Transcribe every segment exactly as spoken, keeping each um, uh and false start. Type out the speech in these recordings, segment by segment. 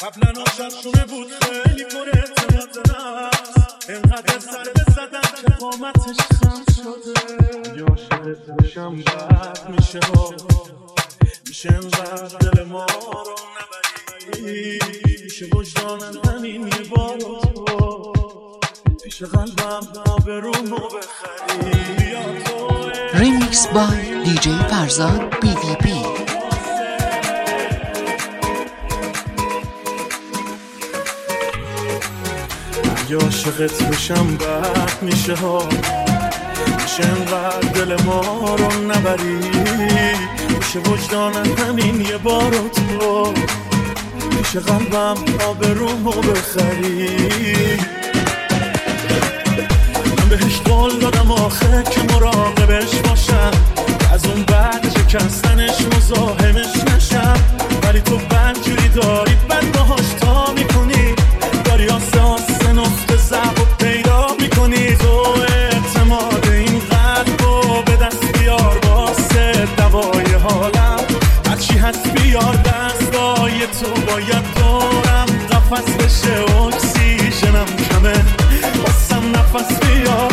قبلا آشاشونه بود خیلی پر اعتماد به نفس، اینقدر سر بزدم که قامتش خم شده. یا عاشقت بشم بد میشه ها، میشه اینقدر دل ما رو نبری، میشه وجدانم همین یه بار تو پیش قلبم آبرومو بخری. یا تو ریمیکس بای دی جی فرزاد بی وی بی. یا عاشقت بشم بد میشه ها، میشه اینقدر دل ما رو نبری، میشه وجدانم همین یه بار تو میشه قلبم آبرومو بخری. من بهش قول دادم آخه که مراقبش باشم، از اون بعد شکستنش مزاحمش نشم، ولی تو بدجوری داری بد باهاش تا میکنی، داری آسه آسه نقطه ضعف و پیدا میکنی. تو اعتماد این قلبو به دست بیار واسه دوای حالم، هرچی هست بیار دستای تو باید دارم قفس بشه، اکسیژنم کمه واسم نفس بیار.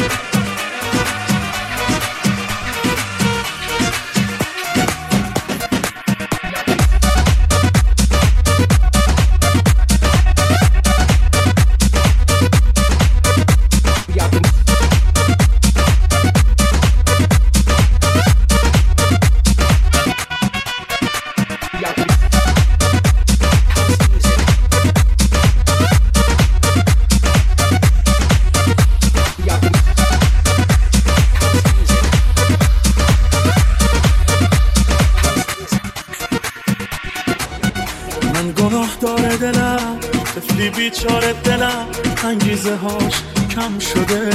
داره دلم طفلی بیچاره دلم، انگیزه هاش کم شده.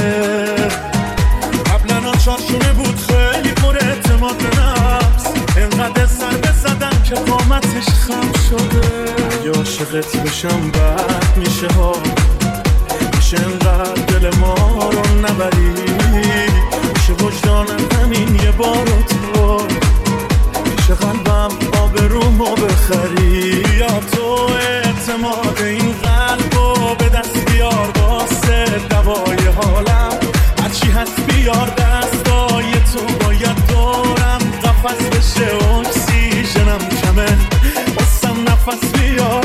قبلا آشاشونه بود خیلی پر اعتماد به نفس، اینقدر سر بزدم که قامتش خم شده. یا عاشقت بشم بد میشه ها، میشه اینقدر دل ما رو نبری، میشه وجدانم همین یه بار تو میشه قلبم آبرومو بخری. یا تو اعتماد این قلبو به دست بیار واسه دوای حالم، هرچی هست بیار دستای تو باید دارم قفس بشه، اکسیژنم کمه واسم نفس بیار.